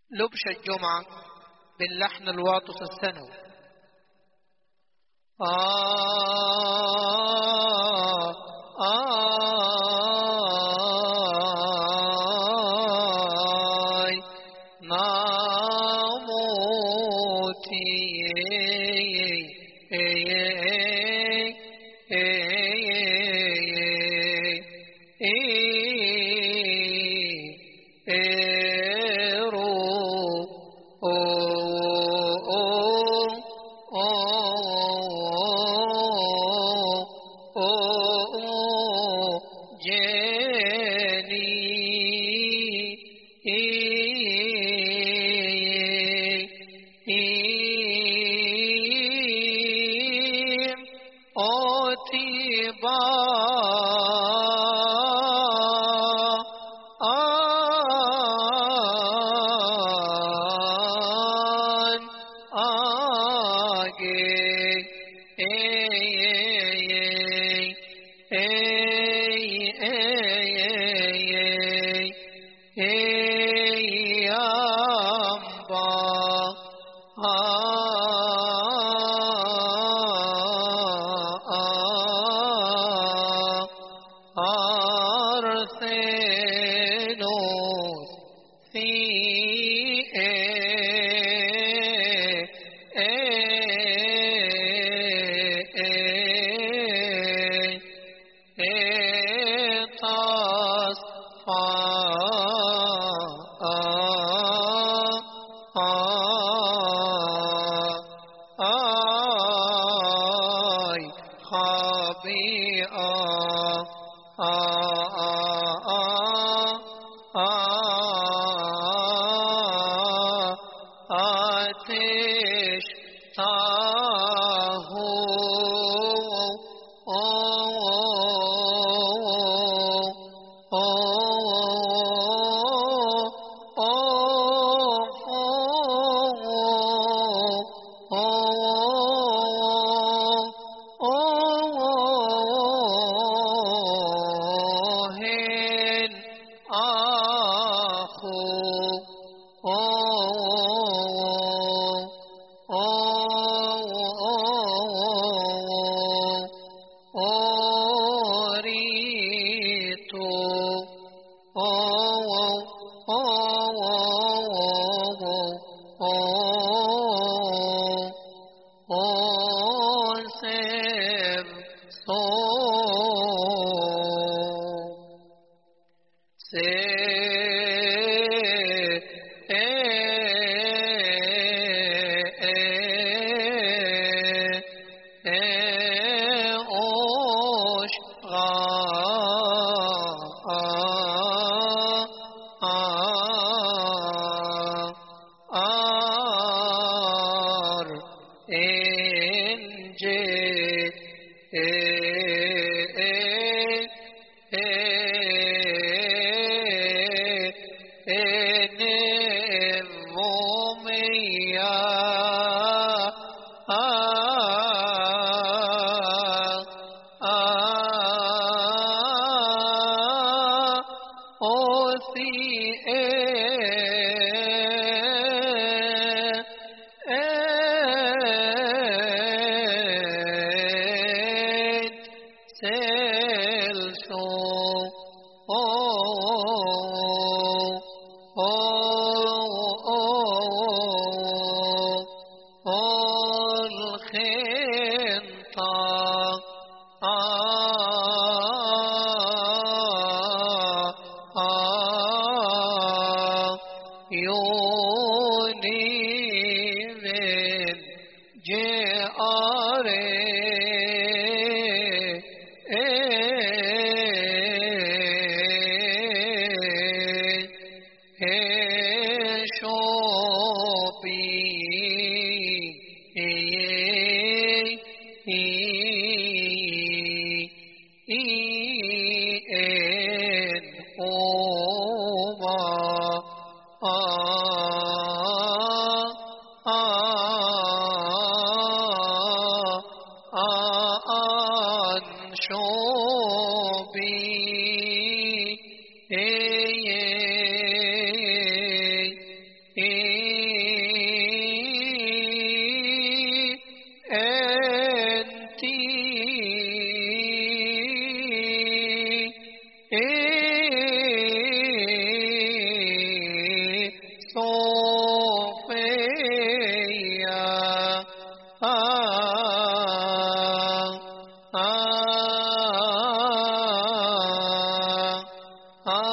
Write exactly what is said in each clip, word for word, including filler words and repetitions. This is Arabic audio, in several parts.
لبش الجمعة باللحن الواطس السنوي. آه آه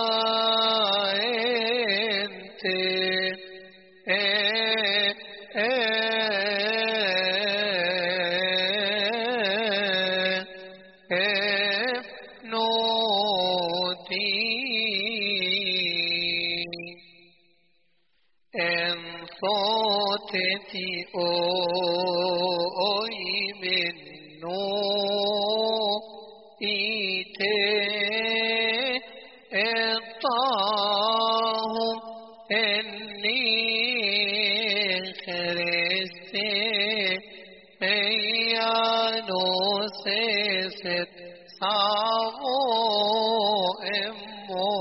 انت إيه إيه إيه نوتي إن صوتتي أوي من نوتي إطاهم إني خرستي إيانو سيست صابو إمو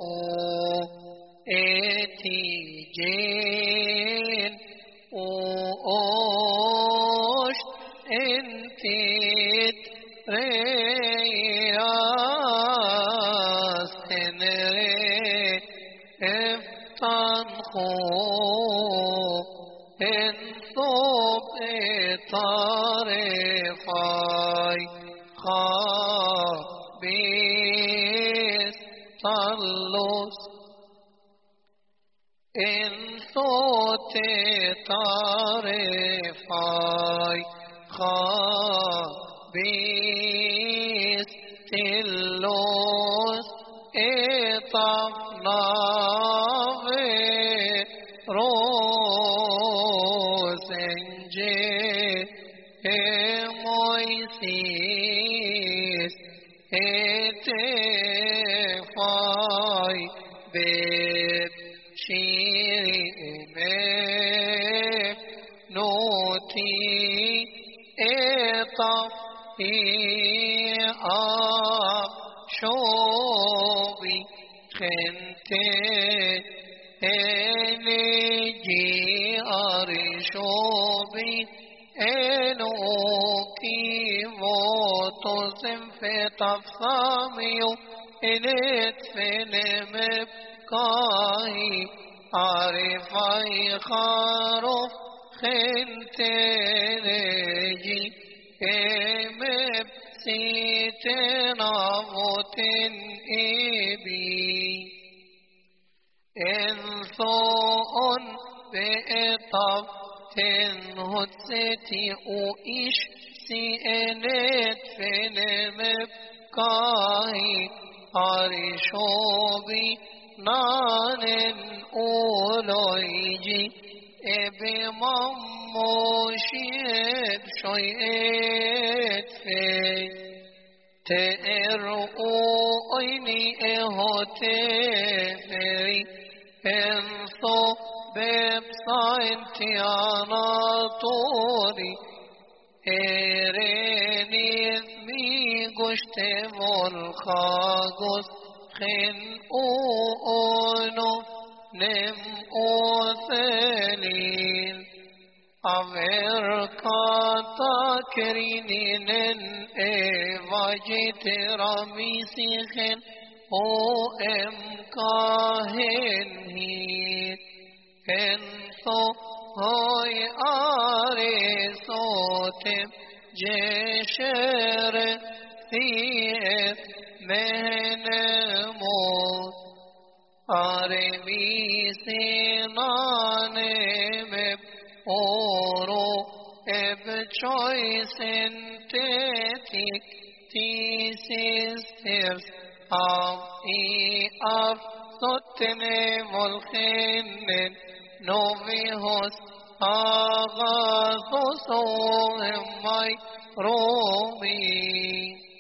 إتيجين وأوش انتت رياس تنري افتنخو انصب طرفاي خابيس طلوس إن صوت طرفاي خابيس تلوس إطفنا روس انجي مويسيس اتفاي بيت شيري إمك نوتي إطف إياب شوبي خنتي إنجي أرشوبي إنوكي موتوسم في تفصاميو إنت في نمبكاهي عرفاي خاروف خنتنجي إمب سيتنا موتن إبي إنثون بإطف تنهدستي وإيش سيئنت في نمبكاهي عرشوبي نانن أولويجي إبي مموشيب شويت في تأرؤيني إهوتفري إنصو ببصاينتي عناطوري إريني ثمي قشت والخاقس خن أونو نم أوثلين أمريكا كرينين إيواجت رميسيخن أو إم كاهن هيت كنثو هاي آريسوتم جشر ثيث مهنموت أرمي سنانم أورو إبشوي سنتتك تيسيسترس أم إي أف صوتني ملخنن نوفيهوس أغاثوس أمي رومي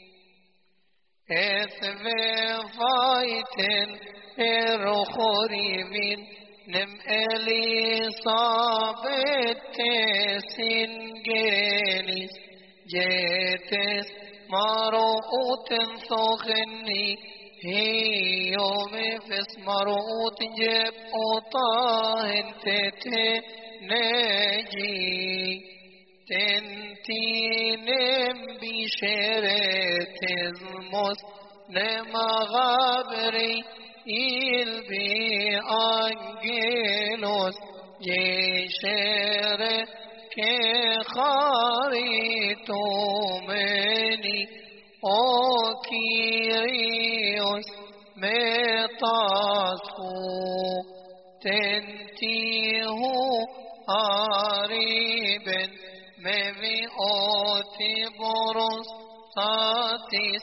إثفايتن إرخوريمين نم إليصابت سنجينيس جيتس مروت سخني هي يوم فس مروت جب أطاهن تتي نجي تنتينم بشرت المس نما غابري البي أنجلوس جيشر كخاريتو مني أو كيريوس تصفو تنتيه قريب مبيئوت بروس تاتيس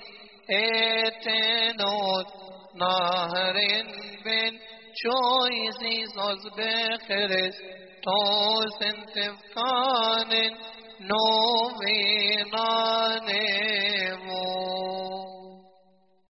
اتنوت نهر بن شويزيزوس بخرس توسن تفكان نوفينا نمو